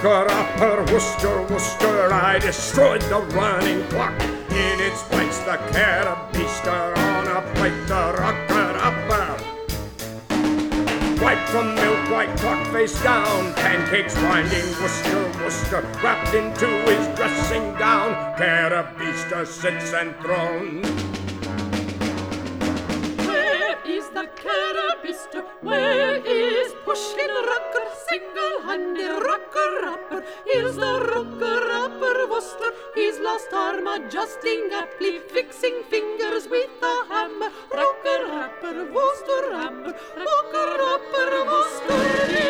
Rocker upper, Worcester, Worcester, I destroyed the running clock. In its place the carabister, on a plate the rocker upper. White from milk, white clock face down, pancakes grinding, Worcester, Worcester, wrapped into his dressing gown. Carabister sits enthroned. Where is the carabister? Where is Pushkin rocker, single-handed rocker-upper? Here's the rocker-upper Worcester, his last arm adjusting aptly, fixing fingers with a hammer. Rocker-upper Worcester.